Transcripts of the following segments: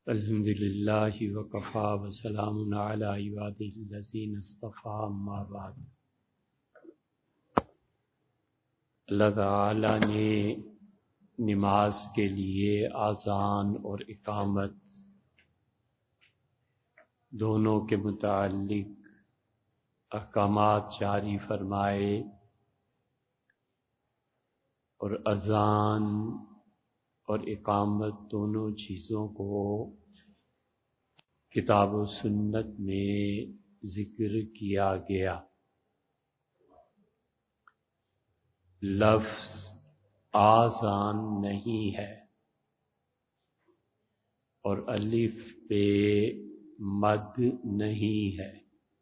الحمد للہ وکفی وسلام علی عبادہ الذین اصطفی اما بعد۔ اللہ تعالی نے نماز کے لیے اذان اور اقامت دونوں کے متعلق احکامات جاری فرمائے، اور اذان اور اقامت دونوں چیزوں کو کتاب و سنت میں ذکر کیا گیا۔ لفظ آذان نہیں ہے اور الف پہ مد نہیں ہے،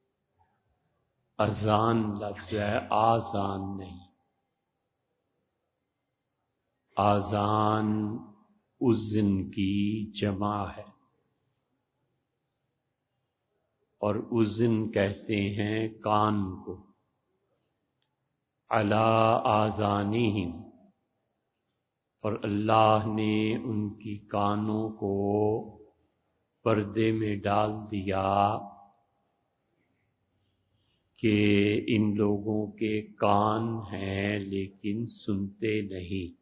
اذان لفظ ہے، آذان نہیں۔ آذان اذن کی جمع ہے، اور اذن کہتے ہیں کان کو۔ علی آذانہم، اور اللہ نے ان کی کانوں کو پردے میں ڈال دیا کہ ان لوگوں کے کان ہیں لیکن سنتے نہیں۔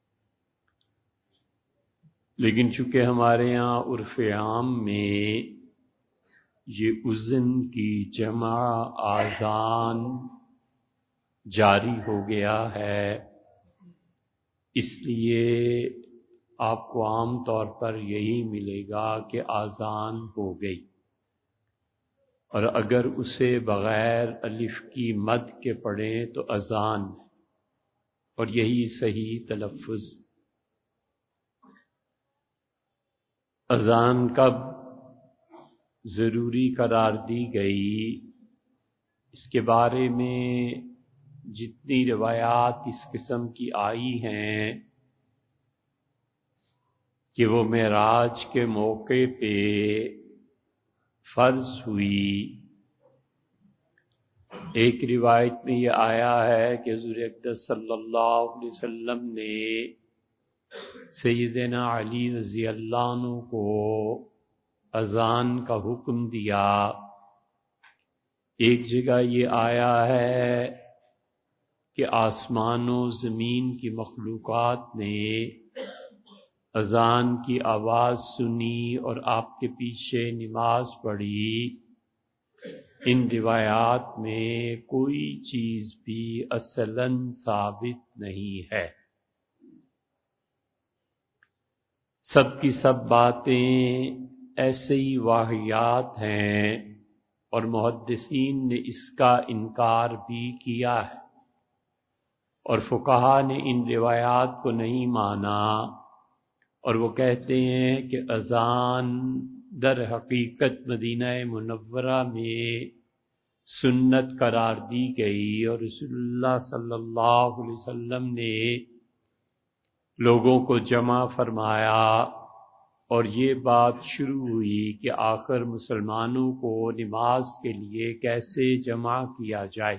لیکن چونکہ ہمارے ہاں عرف عام میں یہ اذن کی جمع آذان جاری ہو گیا ہے، اس لیے آپ کو عام طور پر یہی ملے گا کہ آذان ہو گئی، اور اگر اسے بغیر الف کی مد کے پڑھیں تو اذان ہے، اور یہی صحیح تلفظ۔ اذان کب ضروری قرار دی گئی، اس کے بارے میں جتنی روایات اس قسم کی آئی ہیں کہ وہ معراج کے موقع پہ فرض ہوئی۔ ایک روایت میں یہ آیا ہے کہ حضور اقدس صلی اللہ علیہ وسلم نے سیدنا علی رضی اللہ عنہ کو اذان کا حکم دیا۔ ایک جگہ یہ آیا ہے کہ آسمان و زمین کی مخلوقات نے اذان کی آواز سنی اور آپ کے پیچھے نماز پڑھی۔ ان روایات میں کوئی چیز بھی اصلاً ثابت نہیں ہے، سب کی سب باتیں ایسے ہی واہیات ہیں، اور محدثین نے اس کا انکار بھی کیا ہے، اور فقہا نے ان روایات کو نہیں مانا، اور وہ کہتے ہیں کہ اذان در حقیقت مدینہ منورہ میں سنت قرار دی گئی، اور رسول اللہ صلی اللہ علیہ وسلم نے لوگوں کو جمع فرمایا، اور یہ بات شروع ہوئی کہ آخر مسلمانوں کو نماز کے لیے کیسے جمع کیا جائے۔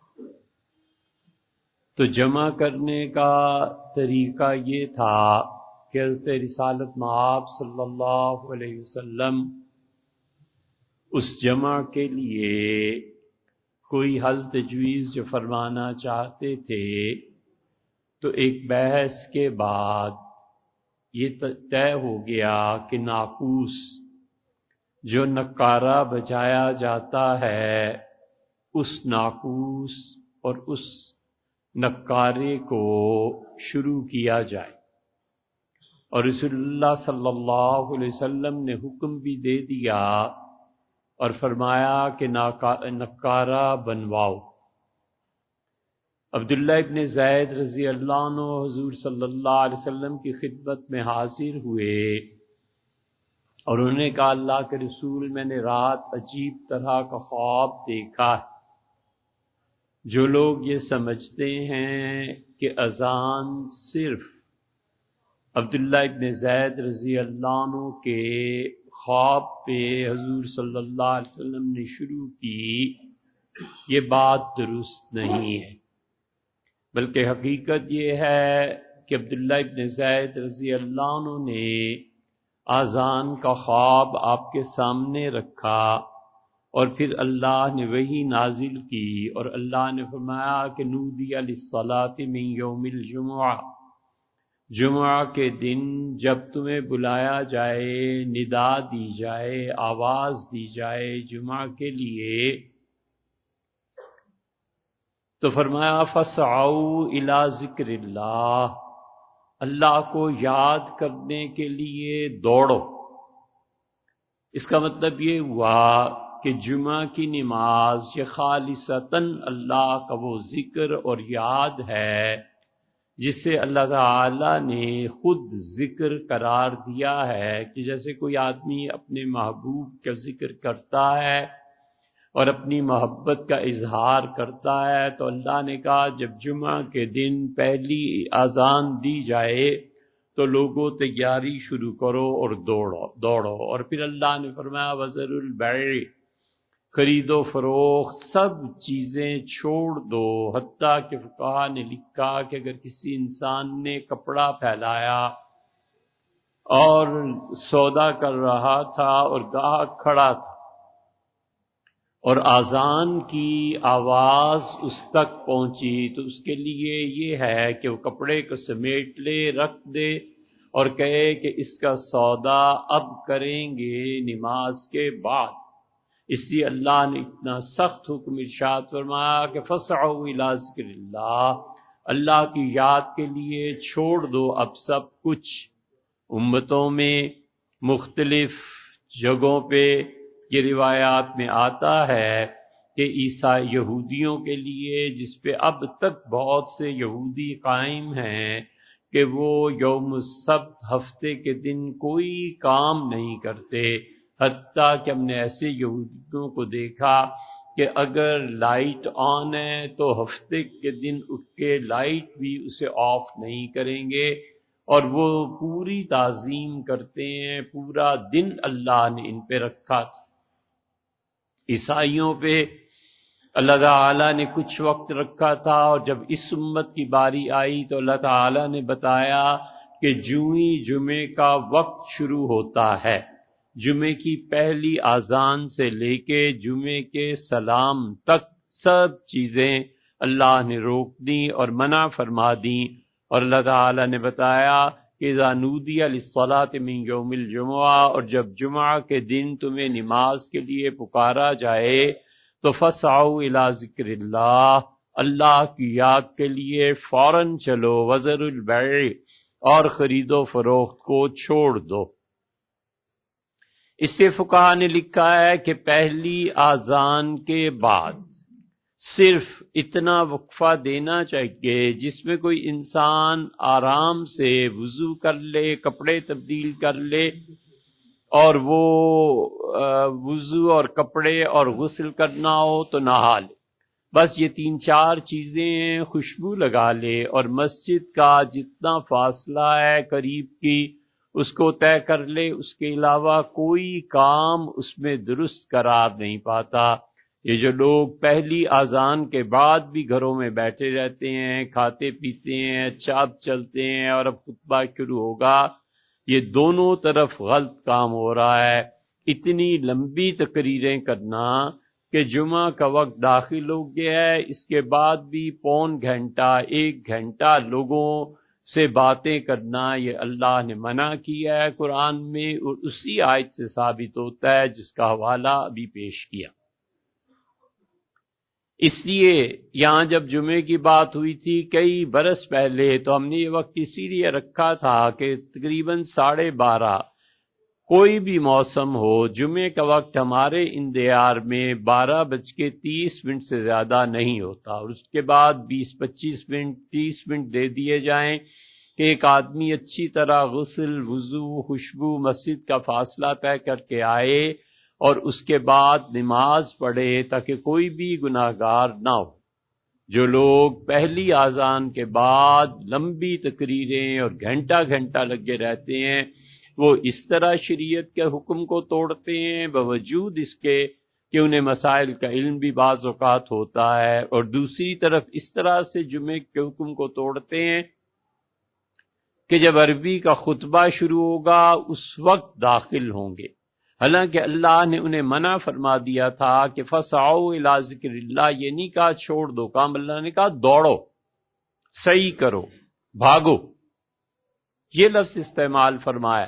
تو جمع کرنے کا طریقہ یہ تھا کہ حضرت رسالت مآب صلی اللہ علیہ وسلم اس جمع کے لیے کوئی حل تجویز جو فرمانا چاہتے تھے، تو ایک بحث کے بعد یہ طے ہو گیا کہ ناقوس جو نکارہ بجایا جاتا ہے، اس ناقوس اور اس نکارے کو شروع کیا جائے، اور رسول اللہ صلی اللہ علیہ وسلم نے حکم بھی دے دیا اور فرمایا کہ نکارہ بنواؤ۔ عبداللہ ابن زید رضی اللہ عنہ حضور صلی اللہ علیہ وسلم کی خدمت میں حاضر ہوئے، اور انہوں نے کہا اللہ کے رسول، میں نے رات عجیب طرح کا خواب دیکھا ہے۔ جو لوگ یہ سمجھتے ہیں کہ اذان صرف عبداللہ ابن زید رضی اللہ عنہ کے خواب پہ حضور صلی اللہ علیہ وسلم نے شروع کی، یہ بات درست نہیں ہے، بلکہ حقیقت یہ ہے کہ عبداللہ ابن زید رضی اللہ عنہ نے آذان کا خواب آپ کے سامنے رکھا، اور پھر اللہ نے وحی نازل کی، اور اللہ نے فرمایا کہ نودی للصلاۃ من یوم الجمعہ، جمعہ کے دن جب تمہیں بلایا جائے، ندا دی جائے، آواز دی جائے جمعہ کے لیے، تو فرمایا فَاسْعَوْا إِلَى ذِكْرِ اللَّهِ، اللہ کو یاد کرنے کے لیے دوڑو۔ اس کا مطلب یہ ہوا کہ جمعہ کی نماز یہ خالصتاً اللہ کا وہ ذکر اور یاد ہے جسے اللہ تعالی نے خود ذکر قرار دیا ہے، کہ جیسے کوئی آدمی اپنے محبوب کا ذکر کرتا ہے اور اپنی محبت کا اظہار کرتا ہے، تو اللہ نے کہا جب جمعہ کے دن پہلی اذان دی جائے تو لوگوں تیاری شروع کرو اور دوڑو۔ اور پھر اللہ نے فرمایا وَذَرُوا الْبَيْعَ، خرید و فروخت سب چیزیں چھوڑ دو، حتیٰ کہ فقہا نے لکھا کہ اگر کسی انسان نے کپڑا پھیلایا اور سودا کر رہا تھا اور گاہک کھڑا تھا اور اذان کی آواز اس تک پہنچی، تو اس کے لیے یہ ہے کہ وہ کپڑے کو سمیٹ لے، رکھ دے اور کہے کہ اس کا سودا اب کریں گے نماز کے بعد۔ اس لیے اللہ نے اتنا سخت حکم ارشاد فرمایا کہ فَاسْعَوْا إِلَىٰ ذِكْرِ اللَّهِ، اللہ کی یاد کے لیے چھوڑ دو اب سب کچھ۔ امتوں میں مختلف جگہوں پہ یہ روایات میں آتا ہے کہ عیسائی یہودیوں کے لیے، جس پہ اب تک بہت سے یہودی قائم ہیں، کہ وہ یوم السبت ہفتے کے دن کوئی کام نہیں کرتے، حتیٰ کہ ہم نے ایسے یہودیوں کو دیکھا کہ اگر لائٹ آن ہے تو ہفتے کے دن اٹھ کے لائٹ بھی اسے آف نہیں کریں گے، اور وہ پوری تعظیم کرتے ہیں، پورا دن اللہ نے ان پہ رکھا تھا۔ عیسائیوں پہ اللہ تعالیٰ نے کچھ وقت رکھا تھا، اور جب اس امت کی باری آئی تو اللہ تعالیٰ نے بتایا کہ جوئیں جمعے کا وقت شروع ہوتا ہے، جمعے کی پہلی اذان سے لے کے جمعے کے سلام تک سب چیزیں اللہ نے روک دیں اور منع فرما دیں، اور اللہ تعالیٰ نے بتایا کہ اذا نودی للصلاۃ من یوم الجمعہ، اور جب جمعہ کے دن تمہیں نماز کے لیے پکارا جائے تو فَاسْعَوْا إِلَىٰ ذِكْرِ اللَّهِ، اللہ کی یاد کے لیے فوراً چلو، وَذَرُوا الْبَيْعَ، اور خرید و فروخت کو چھوڑ دو۔ اس سے فقہا نے لکھا ہے کہ پہلی اذان کے بعد صرف اتنا وقفہ دینا چاہیے جس میں کوئی انسان آرام سے وضو کر لے، کپڑے تبدیل کر لے، اور وہ وضو اور کپڑے اور غسل کرنا ہو تو نہا لے، بس یہ 3-4 چیزیں، خوشبو لگا لے، اور مسجد کا جتنا فاصلہ ہے قریب کی اس کو طے کر لے، اس کے علاوہ کوئی کام اس میں درست قرار نہیں پاتا۔ یہ جو لوگ پہلی اذان کے بعد بھی گھروں میں بیٹھے رہتے ہیں، کھاتے پیتے ہیں، چاپ چلتے ہیں، اور اب خطبہ شروع ہوگا، یہ دونوں طرف غلط کام ہو رہا ہے۔ اتنی لمبی تقریریں کرنا کہ جمعہ کا وقت داخل ہو گیا ہے، اس کے بعد بھی پون گھنٹہ 1 گھنٹہ لوگوں سے باتیں کرنا، یہ اللہ نے منع کیا ہے قرآن میں، اور اسی آیت سے ثابت ہوتا ہے جس کا حوالہ ابھی پیش کیا۔ اس لیے یہاں جب جمعے کی بات ہوئی تھی کئی برس پہلے، تو ہم نے یہ وقت اسی لیے رکھا تھا کہ تقریباً 12:30 کوئی بھی موسم ہو، جمعے کا وقت ہمارے اندیار میں 12:30 سے زیادہ نہیں ہوتا، اور اس کے بعد 20-25 منٹ 30 منٹ دے دیے جائیں کہ ایک آدمی اچھی طرح غسل، وضو، خوشبو، مسجد کا فاصلہ طے کر کے آئے اور اس کے بعد نماز پڑھے، تاکہ کوئی بھی گناہگار نہ ہو۔ جو لوگ پہلی اذان کے بعد لمبی تقریریں اور گھنٹہ گھنٹہ لگے رہتے ہیں، وہ اس طرح شریعت کے حکم کو توڑتے ہیں، باوجود اس کے کہ انہیں مسائل کا علم بھی بعض اوقات ہوتا ہے، اور دوسری طرف اس طرح سے جمعے کے حکم کو توڑتے ہیں کہ جب عربی کا خطبہ شروع ہوگا اس وقت داخل ہوں گے، حالانکہ اللہ نے انہیں منع فرما دیا تھا کہ فَسَعَوْا إِلَىٰ ذِكْرِ اللَّهِ، یہ نہیں کہا چھوڑ دو کام، اللہ نے کہا دوڑو، صحیح کرو، بھاگو، یہ لفظ استعمال فرمایا۔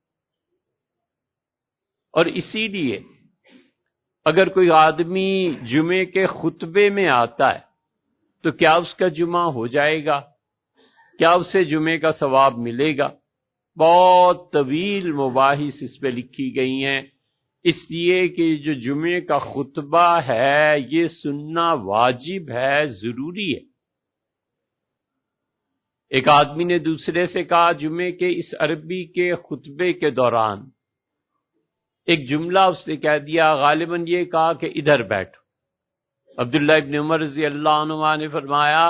اور اسی لیے اگر کوئی آدمی جمعے کے خطبے میں آتا ہے تو کیا اس کا جمعہ ہو جائے گا؟ کیا اسے جمعے کا ثواب ملے گا؟ بہت طویل مباحث اس پہ لکھی گئی ہیں، اس لیے کہ جو جمعے کا خطبہ ہے یہ سننا واجب ہے، ضروری ہے۔ ایک آدمی نے دوسرے سے کہا جمعے کے اس عربی کے خطبے کے دوران ایک جملہ اس نے کہہ دیا، غالباً یہ کہا کہ ادھر بیٹھو۔ عبداللہ ابن عمر رضی اللہ عنہ نے فرمایا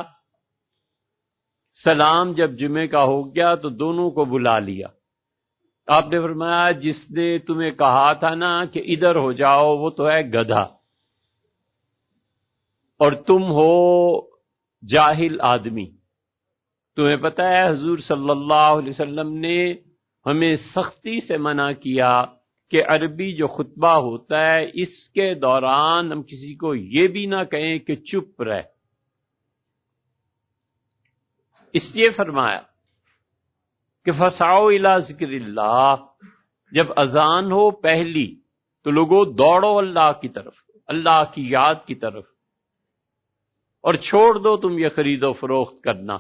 سلام جب جمعے کا ہو گیا تو دونوں کو بلا لیا۔ آپ نے فرمایا جس نے تمہیں کہا تھا نا کہ ادھر ہو جاؤ وہ تو ہے گدھا، اور تم ہو جاہل آدمی۔ تمہیں پتہ ہے حضور صلی اللہ علیہ وسلم نے ہمیں سختی سے منع کیا کہ عربی جو خطبہ ہوتا ہے اس کے دوران ہم کسی کو یہ بھی نہ کہیں کہ چپ رہ، اس لیے فرمایا کہ فَسَعَوْا إِلَىٰ ذِكْرِ اللَّهِ، جب اذان ہو پہلی تو لوگوں دوڑو اللہ کی طرف، اللہ کی یاد کی طرف، اور چھوڑ دو تم یہ خرید و فروخت کرنا۔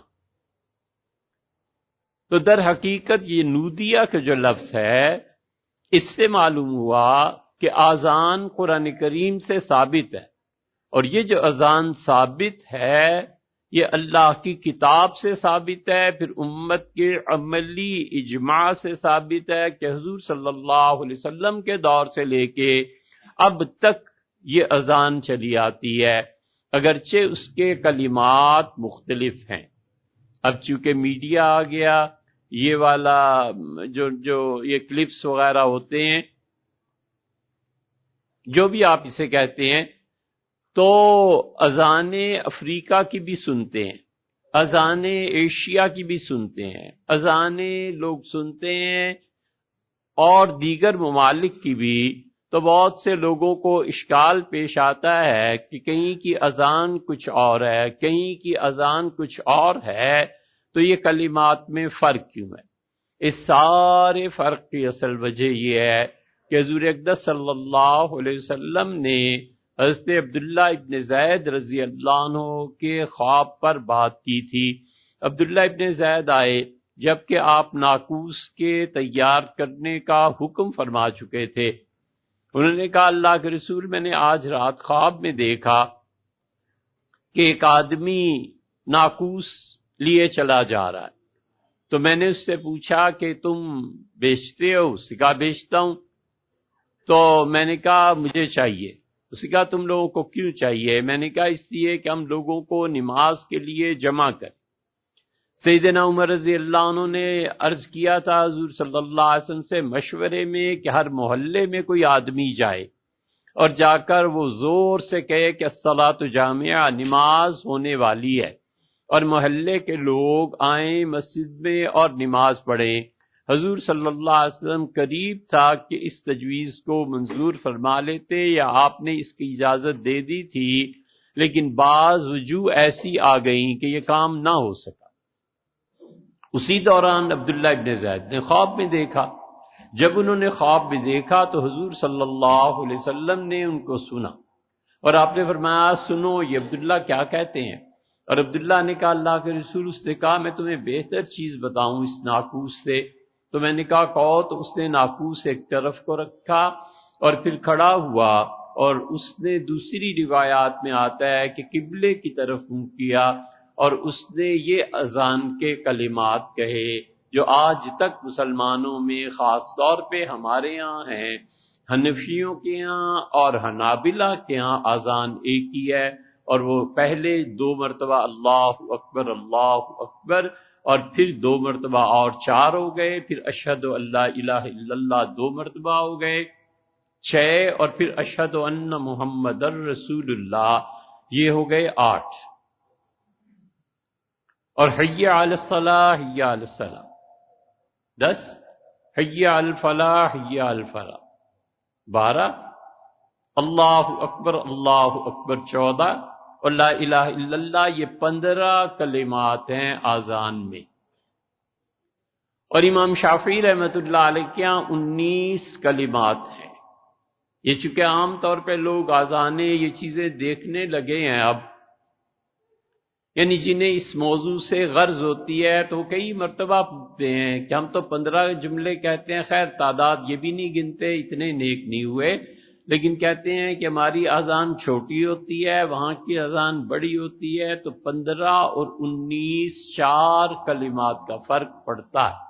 تو در حقیقت یہ نودیہ کا جو لفظ ہے اس سے معلوم ہوا کہ اذان قرآن کریم سے ثابت ہے، اور یہ جو اذان ثابت ہے یہ اللہ کی کتاب سے ثابت ہے، پھر امت کے عملی اجماع سے ثابت ہے کہ حضور صلی اللہ علیہ وسلم کے دور سے لے کے اب تک یہ اذان چلی آتی ہے، اگرچہ اس کے کلمات مختلف ہیں۔ اب چونکہ میڈیا آ گیا، یہ والا جو یہ کلپس وغیرہ ہوتے ہیں، جو بھی آپ اسے کہتے ہیں، تو اذان افریقہ کی بھی سنتے ہیں، اذان ایشیا کی بھی سنتے ہیں، اذان لوگ سنتے ہیں اور دیگر ممالک کی بھی۔ تو بہت سے لوگوں کو اشکال پیش آتا ہے کہ کہیں کی اذان کچھ اور ہے، کہیں کی اذان کچھ اور ہے، تو یہ کلمات میں فرق کیوں ہے؟ اس سارے فرق کی اصل وجہ یہ ہے کہ حضور اقدس صلی اللہ علیہ وسلم نے حضرت عبداللہ ابن زید رضی اللہ عنہ کے خواب پر بات کی تھی۔ عبداللہ ابن زید آئے جبکہ آپ ناقوس کے تیار کرنے کا حکم فرما چکے تھے۔ انہوں نے کہا اللہ کے رسول میں نے آج رات خواب میں دیکھا کہ ایک آدمی ناقوس لیے چلا جا رہا ہے، تو میں نے اس سے پوچھا کہ تم بیچتے ہو؟ اس نے کہا بیچتا ہوں۔ تو میں نے کہا مجھے چاہیے۔ اس نے کہا تم لوگوں کو کیوں چاہیے؟ میں نے کہا اس لیے کہ ہم لوگوں کو نماز کے لیے جمع کریں۔ سیدنا عمر رضی اللہ عنہ نے عرض کیا تھا حضور صلی اللہ علیہ وسلم سے مشورے میں کہ ہر محلے میں کوئی آدمی جائے اور جا کر وہ زور سے کہے کہ الصلاۃ جامعہ، نماز ہونے والی ہے، اور محلے کے لوگ آئیں مسجد میں اور نماز پڑھیں۔ حضور صلی اللہ علیہ وسلم قریب تھا کہ اس تجویز کو منظور فرما لیتے یا آپ نے اس کی اجازت دے دی تھی، لیکن بعض وجوہ ایسی آ گئیں کہ یہ کام نہ ہو سکا۔ اسی دوران عبداللہ ابن زید نے خواب میں دیکھا۔ جب انہوں نے خواب میں دیکھا تو حضور صلی اللہ علیہ وسلم نے ان کو سنا، اور آپ نے فرمایا سنو یہ عبداللہ کیا کہتے ہیں۔ اور عبداللہ نے کہا اللہ کے رسول، اس نے کہا میں تمہیں بہتر چیز بتاؤں اس ناقوس سے۔ تو میں نے کہا کہو، تو اس نے ناقوس ایک طرف کو رکھا اور پھر کھڑا ہوا، اور اس نے دوسری روایات میں آتا ہے کہ قبلے کی طرف منہ کیا، اور اس نے یہ اذان کے کلمات کہے جو آج تک مسلمانوں میں خاص طور پہ ہمارے یہاں ہیں، حنفیوں کے یہاں اور حنابلہ کے یہاں اذان ایک ہی ہے، اور وہ پہلے 2 مرتبہ اللہ اکبر اور پھر 2 مرتبہ اور 4 ہو گئے، پھر اشہد ان لا الہ الا اللہ 2 مرتبہ ہو گئے 6، اور پھر اشہد ان محمد رسول اللہ یہ ہو گئے 8، اور حی علی الصلاح حی علی الصلاح۔ 10 حی علی الفلاح حی علی الفلاح، 12 اللہ اکبر 14، اور لا الہ الا اللہ، یہ 15 کلمات ہیں آذان میں۔ اور امام شافعی رحمۃ اللہ علیہ کے یہاں 19 کلمات ہیں۔ یہ چونکہ عام طور پہ لوگ آذانیں یہ چیزیں دیکھنے لگے ہیں اب، یعنی جنہیں اس موضوع سے غرض ہوتی ہے تو کئی مرتبہ پوچھتے ہیں کہ ہم تو 15 جملے کہتے ہیں، خیر تعداد یہ بھی نہیں گنتے، اتنے نیک نہیں ہوئے، لیکن کہتے ہیں کہ ہماری اذان چھوٹی ہوتی ہے، وہاں کی اذان بڑی ہوتی ہے، تو 15 اور 19 4 کلمات کا فرق پڑتا ہے۔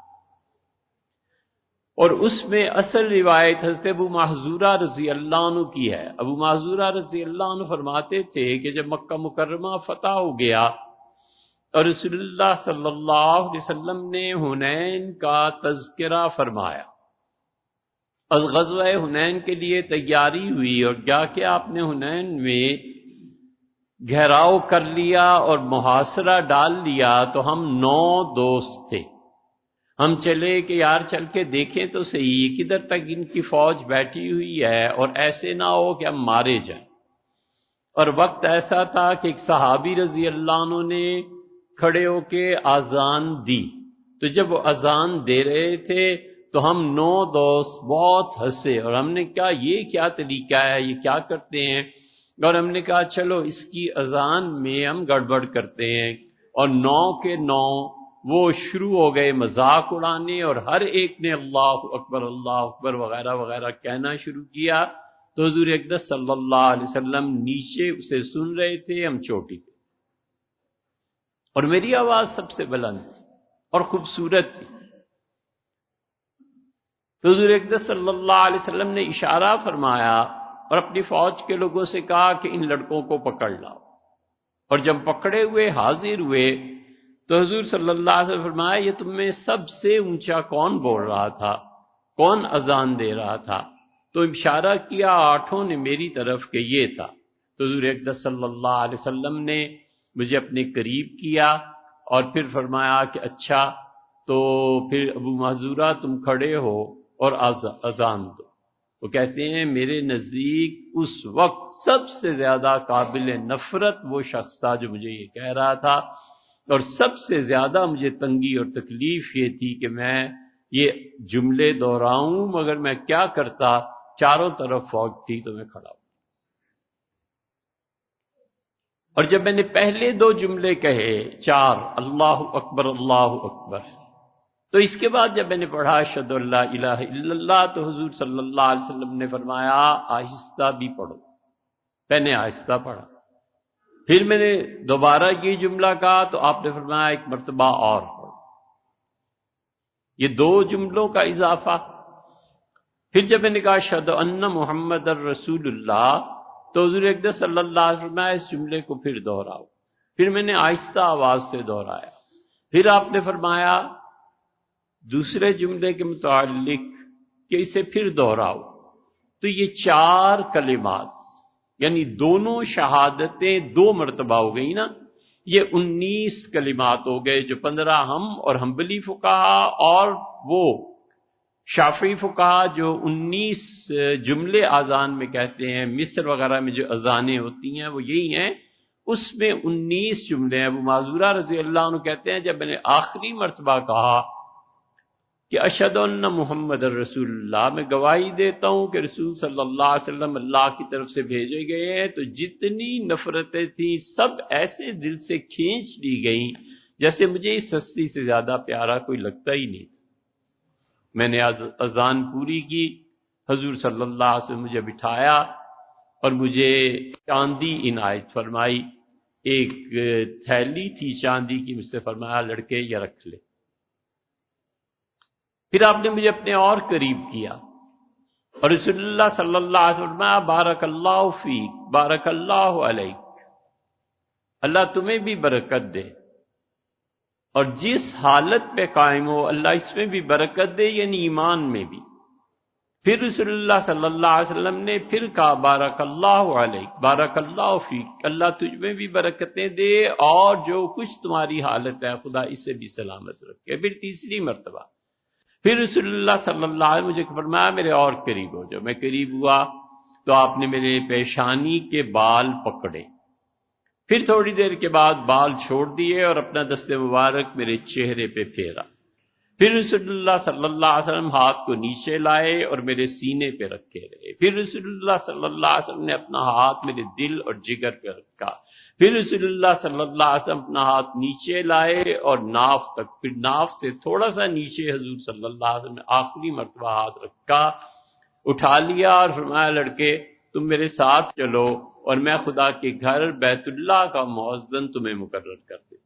اور اس میں اصل روایت حضرت ابو محذورہ رضی اللہ عنہ کی ہے۔ ابو محذورہ رضی اللہ عنہ فرماتے تھے کہ جب مکہ مکرمہ فتح ہو گیا اور رسول اللہ صلی اللہ علیہ وسلم نے حنین کا تذکرہ فرمایا، از غزوہ حنین کے لیے تیاری ہوئی، اور جا کے آپ نے حنین میں گھیراؤ کر لیا اور محاصرہ ڈال لیا، تو ہم 9 دوست تھے۔ ہم چلے کہ یار چل کے دیکھیں تو صحیح کدھر تک ان کی فوج بیٹھی ہوئی ہے، اور ایسے نہ ہو کہ ہم مارے جائیں۔ اور وقت ایسا تھا کہ ایک صحابی رضی اللہ عنہ نے کھڑے ہو کے اذان دی، تو جب وہ اذان دے رہے تھے تو ہم 9 دوست بہت ہنسے، اور ہم نے کہا یہ کیا طریقہ ہے، یہ کیا کرتے ہیں؟ اور ہم نے کہا چلو اس کی اذان میں ہم گڑبڑ کرتے ہیں، اور 9 کے 9 وہ شروع ہو گئے مذاق اڑانے، اور ہر ایک نے اللہ اکبر وغیرہ وغیرہ کہنا شروع کیا۔ تو حضور اقدس صلی اللہ علیہ وسلم نیچے اسے سن رہے تھے، ہم چوٹی پہ، اور میری آواز سب سے بلند تھی اور خوبصورت تھی۔ تو حضور اقدس صلی اللہ علیہ وسلم نے اشارہ فرمایا اور اپنی فوج کے لوگوں سے کہا کہ ان لڑکوں کو پکڑ لاؤ، اور جب پکڑے ہوئے حاضر ہوئے تو حضور صلی اللہ علیہ وسلم فرمایا یہ تم میں سب سے اونچا کون بول رہا تھا، کون اذان دے رہا تھا؟ تو اشارہ کیا 8 نے میری طرف کہ یہ تھا۔ تو حضور اقدس صلی اللہ علیہ وسلم نے مجھے اپنے قریب کیا اور پھر فرمایا کہ اچھا تو پھر ابو محذورہ تم کھڑے ہو اور اذان دو۔ وہ کہتے ہیں میرے نزدیک اس وقت سب سے زیادہ قابل نفرت وہ شخص تھا جو مجھے یہ کہہ رہا تھا، اور سب سے زیادہ مجھے تنگی اور تکلیف یہ تھی کہ میں یہ جملے دہراؤں، مگر میں کیا کرتا، چاروں طرف فوج تھی تو میں کھڑا ہوں۔ اور جب میں نے پہلے 2 جملے کہے 4 اللہ اکبر، تو اس کے بعد جب میں نے پڑھا اشہد ان لا الہ الا اللہ، تو حضور صلی اللہ علیہ وسلم نے فرمایا آہستہ بھی پڑھو۔ میں نے آہستہ پڑھا، پھر میں نے دوبارہ یہ جملہ کہا تو آپ نے فرمایا ایک مرتبہ اور پڑھو۔ یہ 2 جملوں کا اضافہ۔ پھر جب میں نے کہا اشہد ان محمد الرسول اللہ، تو حضور اقدس صلی اللہ علیہ وسلم فرمایا اس جملے کو پھر دہراؤ۔ پھر میں نے آہستہ آواز سے دہرایا، پھر آپ نے فرمایا دوسرے جملے کے متعلق کہ اسے پھر دہراؤ۔ تو یہ 4 کلمات، یعنی دونوں شہادتیں 2 مرتبہ ہو گئی نا، یہ 19 کلمات ہو گئے، جو 15 ہم اور حنبلی فقہا اور وہ شافعی فقہا جو 19 جملے اذان میں کہتے ہیں، مصر وغیرہ میں جو اذانیں ہوتی ہیں وہ یہی ہیں، اس میں 19 جملے ہیں۔ ابو معذورہ رضی اللہ عنہ کہتے ہیں جب میں نے آخری مرتبہ کہا کہ اشہد ان محمد الرسول اللہ، میں گواہی دیتا ہوں کہ رسول صلی اللہ علیہ وسلم اللہ کی طرف سے بھیجے گئے ہیں، تو جتنی نفرتیں تھیں سب ایسے دل سے کھینچ لی گئیں جیسے مجھے اس ہستی سے زیادہ پیارا کوئی لگتا ہی نہیں تھا۔ میں نے اذان پوری کی، حضور صلی اللہ علیہ وسلم مجھے بٹھایا اور مجھے چاندی عنایت فرمائی، ایک تھیلی تھی چاندی کی، مجھ سے فرمایا لڑکے یہ رکھ لے۔ پھر آپ نے مجھے اپنے اور قریب کیا اور رسول اللہ صلی اللہ علیہ وسلم فرمایا بارک اللہ فیک بارک اللہ علیک، اللہ تمہیں بھی برکت دے، اور جس حالت پہ قائم ہو اللہ اس میں بھی برکت دے، یعنی ایمان میں بھی۔ پھر رسول اللہ صلی اللہ علیہ وسلم نے پھر کہا بارک اللہ علیک بارک اللہ فیک، اللہ تجھ میں بھی برکتیں دے اور جو کچھ تمہاری حالت ہے خدا اسے بھی سلامت رکھے۔ پھر تیسری مرتبہ پھر رسول اللہ صلی اللہ علیہ وسلم مجھے فرمایا میرے اور قریب ہو جاؤ. میں قریب ہوا تو آپ نے میرے پیشانی کے بال پکڑے، پھر تھوڑی دیر کے بعد بال چھوڑ دیے اور اپنا دست مبارک میرے چہرے پہ پھیرا. پھر رسول اللہ صلی اللہ علیہ وسلم ہاتھ کو نیچے لائے اور میرے سینے پہ رکھے رہے. پھر رسول اللہ صلی اللہ علیہ وسلم نے اپنا ہاتھ میرے دل اور جگر پہ رکھا. پھر رسول اللہ صلی اللہ علیہ وسلم اپنا ہاتھ نیچے لائے اور ناف تک، پھر ناف سے تھوڑا سا نیچے حضور صلی اللہ علیہ وسلم نے آخری مرتبہ ہاتھ رکھا، اٹھا لیا اور فرمایا لڑکے تم میرے ساتھ چلو اور میں خدا کے گھر بیت اللہ کا مؤذن تمہیں مقرر کر دے.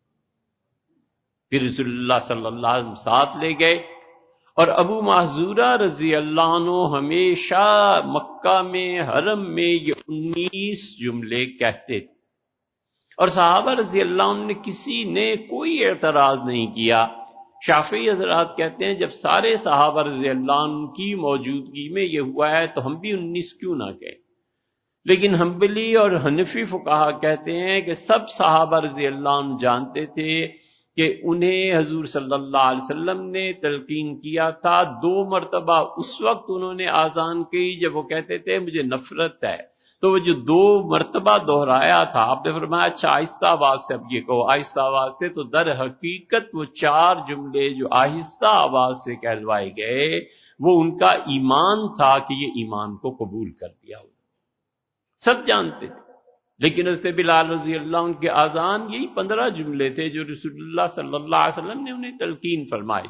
پھر رسول اللہ صلی اللہ علیہ وسلم ساتھ لے گئے اور ابو محذورہ رضی اللہ عنہ ہمیشہ مکہ میں حرم میں یہ 19 جملے کہتے تھے اور صحابہ رضی اللہ عنہ نے کسی نے کوئی اعتراض نہیں کیا. شافعی حضرات کہتے ہیں جب سارے صحابہ رضی اللہ عنہ کی موجودگی میں یہ ہوا ہے تو ہم بھی 19 کیوں نہ کہیں. لیکن حنبلی اور حنفی فقہا کہتے ہیں کہ سب صحابہ رضی اللہ عنہ جانتے تھے کہ انہیں حضور صلی اللہ علیہ وسلم نے تلقین کیا تھا 2 مرتبہ. اس وقت انہوں نے آذان کی جب وہ کہتے تھے مجھے نفرت ہے، تو وہ جو 2 مرتبہ دہرایا تھا آپ نے فرمایا اچھا آہستہ آواز سے اب یہ کہو، آہستہ آواز سے. تو در حقیقت وہ 4 جملے جو آہستہ آواز سے کہلوائے گئے وہ ان کا ایمان تھا کہ یہ ایمان کو قبول کر دیا. سب جانتے تھے. لیکن حضرت بلال رضی اللہ عنہ کے آذان یہی 15 جملے تھے جو رسول اللہ صلی اللہ علیہ وسلم نے انہیں تلقین فرمائی.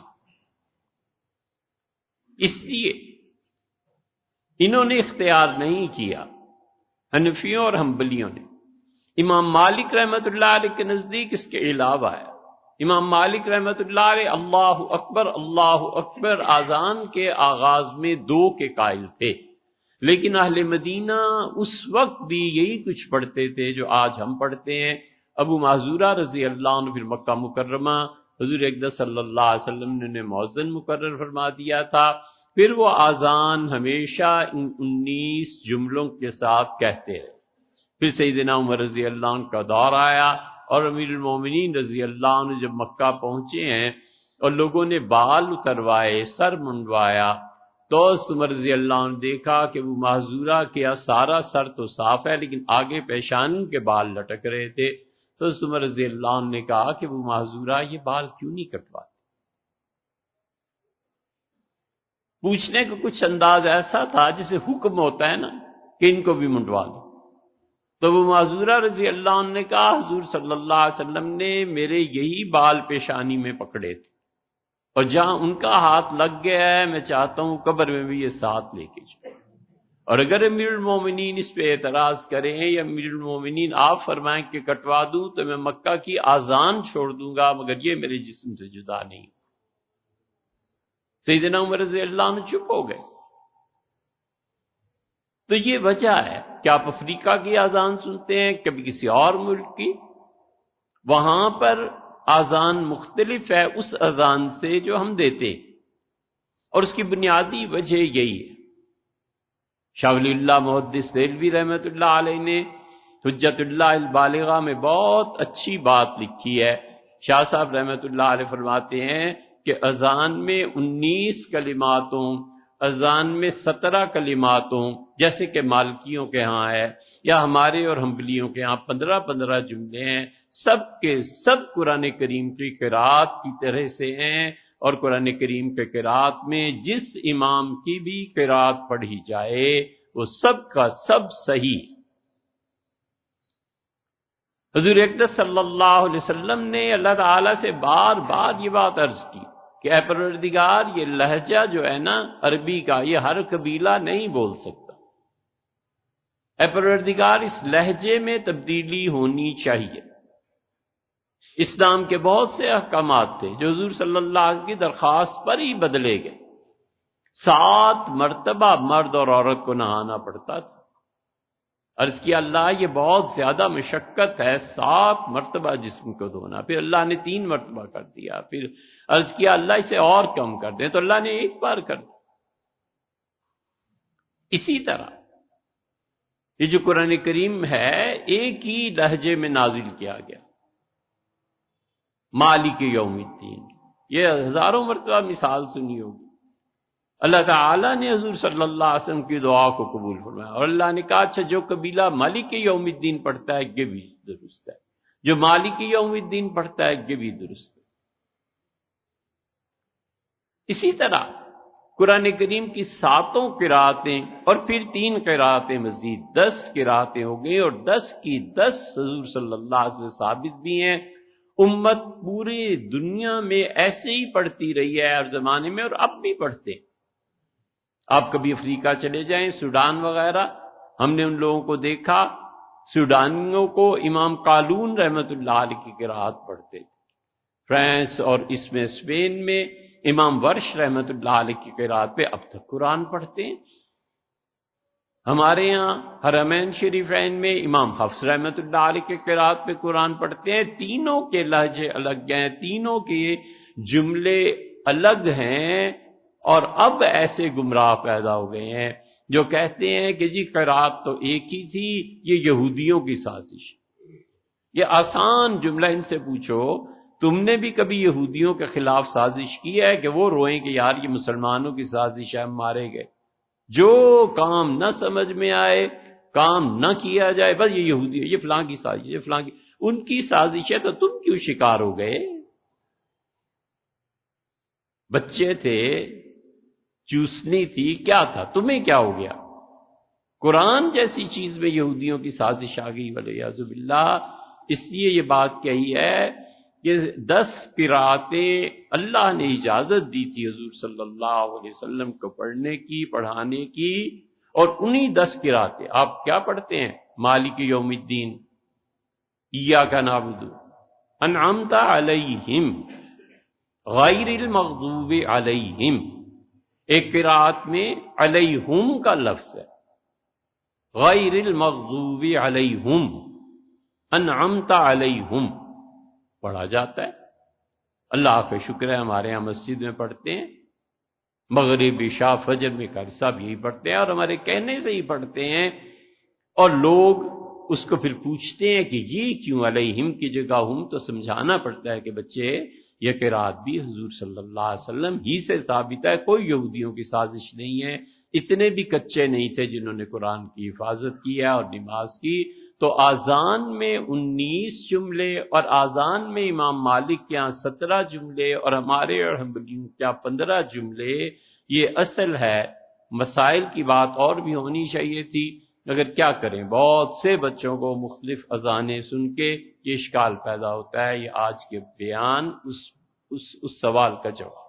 اس لیے انہوں نے اختیار نہیں کیا حنفیوں اور حنبلیوں نے. امام مالک رحمۃ اللہ علیہ کے نزدیک اس کے علاوہ ہے. امام مالک رحمۃ اللہ علیہ اللہ اکبر آذان کے آغاز میں 2 کے قائل تھے، لیکن اہل مدینہ اس وقت بھی یہی کچھ پڑھتے تھے جو آج ہم پڑھتے ہیں. ابو معذورہ رضی اللہ عنہ پھر مکہ مکرمہ حضور اقدس صلی اللہ علیہ وسلم نے انہیں مؤذن مقرر فرما دیا تھا. پھر وہ آذان ہمیشہ ان 19 جملوں کے ساتھ کہتے رہے. پھر سیدنا عمر رضی اللہ عنہ کا دور آیا اور امیر المومنین رضی اللہ عنہ جب مکہ پہنچے ہیں اور لوگوں نے بال اتروائے، سر منڈوایا، تو عمر رضی اللہ عنہ دیکھا کہ وہ معذورہ کیا سارا سر تو صاف ہے لیکن آگے پیشانی کے بال لٹک رہے تھے. تو عمر رضی اللہ عنہ نے کہا کہ وہ معذورہ یہ بال کیوں نہیں کٹواتے. پوچھنے کا کچھ انداز ایسا تھا جسے حکم ہوتا ہے نا کہ ان کو بھی منڈوا دو. تو وہ معذورہ رضی اللہ عنہ نے کہا حضور صلی اللہ علیہ وسلم نے میرے یہی بال پیشانی میں پکڑے تھے اور جہاں ان کا ہاتھ لگ گیا ہے میں چاہتا ہوں قبر میں بھی یہ ساتھ لے کے جاؤ. اور اگر امیر المومنین اس پہ اعتراض کریں یا امیر المومنین آپ فرمائیں کہ کٹوا دوں تو میں مکہ کی آذان چھوڑ دوں گا مگر یہ میرے جسم سے جدا نہیں. سیدنا عمر رضی اللہ عنہ چپ ہو گئے. تو یہ وجہ ہے کہ آپ افریقہ کی آذان سنتے ہیں، کبھی کسی اور ملک کی، وہاں پر آذان مختلف ہے اس اذان سے جو ہم دیتے ہیں اور اس کی بنیادی وجہ یہی ہے. شاہ ولی اللہ محدث دہلوی رحمۃ اللہ علیہ نے حجت اللہ البالغہ میں بہت اچھی بات لکھی ہے. شاہ صاحب رحمۃ اللہ علیہ فرماتے ہیں کہ اذان میں 19 کلماتوں، اذان میں 17 کلماتوں جیسے کہ مالکیوں کے ہاں ہے یا ہمارے اور حنبلیوں کے ہاں 15 جملے ہیں، سب کے سب قرآن کریم کی قرات کی طرح سے ہیں. اور قرآن کریم کے قرات میں جس امام کی بھی قرات پڑھی جائے وہ سب کا سب صحیح. حضور اقدس صلی اللہ علیہ وسلم نے اللہ تعالیٰ سے بار بار یہ بات عرض کی کہ اے پروردگار یہ لہجہ جو ہے نا عربی کا یہ ہر قبیلہ نہیں بول سکتا. اے پروردگار اس لہجے میں تبدیلی ہونی چاہیے. اسلام کے بہت سے احکامات تھے جو حضور صلی اللہ علیہ وسلم کی درخواست پر ہی بدلے گئے. 7 مرتبہ مرد اور عورت کو نہانا پڑتا تھا. عرض کیا اللہ یہ بہت زیادہ مشقت ہے 7 مرتبہ جسم کو دھونا. پھر اللہ نے 3 مرتبہ کر دیا. پھر عرض کیا اللہ اسے اور کم کر دیں تو اللہ نے 1 بار کر دیا. اسی طرح یہ جو قرآن کریم ہے ایک ہی لہجے میں نازل کیا گیا. مالک یوم الدین، یہ ہزاروں مرتبہ مثال سنی ہوگی۔ اللہ تعالیٰ نے حضور صلی اللہ علیہ وسلم کی دعا کو قبول فرمایا، اور اللہ نے کہا اچھا جو قبیلہ مالک یوم الدین پڑھتا ہے یہ بھی درست ہے، جو مالک یوم الدین پڑھتا ہے یہ بھی درست ہے۔ اسی طرح قرآن کریم کی 7 قراتیں اور پھر 3 قراتیں مزید 10 قراتیں ہو گئی، اور 10 کی 10 حضور صلی اللہ علیہ وسلم ثابت بھی ہیں۔ امت پوری دنیا میں ایسے ہی پڑھتی رہی ہے ہر زمانے میں، اور اب بھی پڑھتے ہیں۔ آپ کبھی افریقہ چلے جائیں، سوڈان وغیرہ، ہم نے ان لوگوں کو دیکھا، سوڈانیوں کو امام قالون رحمت اللہ علیہ کی قرات پڑھتے تھے۔ فرانس اور اس میں اسپین میں امام ورش رحمت اللہ علیہ کی قرات پہ اب تک قرآن پڑھتے ہیں۔ ہمارے یہاں حرمین شریفین میں امام حفص رحمت اللہ علیہ کے قرات پہ قرآن پڑھتے ہیں۔ تینوں کے لہجے الگ ہیں، تینوں کے جملے الگ ہیں، اور اب ایسے گمراہ پیدا ہو گئے ہیں جو کہتے ہیں کہ جی قرات تو ایک ہی تھی، یہ یہودیوں کی سازش۔ یہ آسان جملہ ان سے پوچھو، تم نے بھی کبھی یہودیوں کے خلاف سازش کی ہے کہ وہ روئیں کہ یار یہ مسلمانوں کی سازش ہے، ہم مارے گئے؟ جو کام نہ سمجھ میں آئے، کام نہ کیا جائے، بس یہ یہودی ہے، یہ فلاں کی سازش ہے، یہ فلاں کی، ان کی سازش ہے، تو تم کیوں شکار ہو گئے؟ بچے تھے، چوسنی تھی، کیا تھا، تمہیں کیا ہو گیا؟ قرآن جیسی چیز میں یہودیوں کی سازش آ گئی، ولیعذ باللہ۔ اس لیے یہ بات کہی ہے کہ 10 قراتیں اللہ نے اجازت دی تھی حضور صلی اللہ علیہ وسلم کو پڑھنے کی، پڑھانے کی، اور انہی 10 قراتیں آپ کیا پڑھتے ہیں؟ مالک یوم الدین، ایاک نعبد، انعمت علیہم غیر المغضوب علیہم۔ ایک قرات میں علیہم کا لفظ ہے، غیر المغضوب علیہم، انعمت علیہم پڑھا جاتا ہے۔ اللہ کا شکر ہے ہمارے یہاں مسجد میں پڑھتے ہیں، مغرب عشاء فجر میں سب یہی پڑھتے ہیں، اور ہمارے کہنے سے ہی پڑھتے ہیں، اور لوگ اس کو پھر پوچھتے ہیں کہ یہ کیوں علیہم کی جگہ ہم، تو سمجھانا پڑتا ہے کہ بچے یہ قرات بھی حضور صلی اللہ علیہ وسلم ہی سے ثابت ہے، کوئی یہودیوں کی سازش نہیں ہے۔ اتنے بھی کچے نہیں تھے جنہوں نے قرآن کی حفاظت کی ہے اور نماز کی۔ تو آذان میں 19 جملے، اور آذان میں امام مالک کے یہاں 17 جملے، اور ہمارے اور حنبلیوں کے یہاں 15 جملے، یہ اصل ہے۔ مسائل کی بات اور بھی ہونی چاہیے تھی، مگر کیا کریں، بہت سے بچوں کو مختلف اذانیں سن کے یہ اشکال پیدا ہوتا ہے۔ یہ آج کے بیان اس سوال کا جواب۔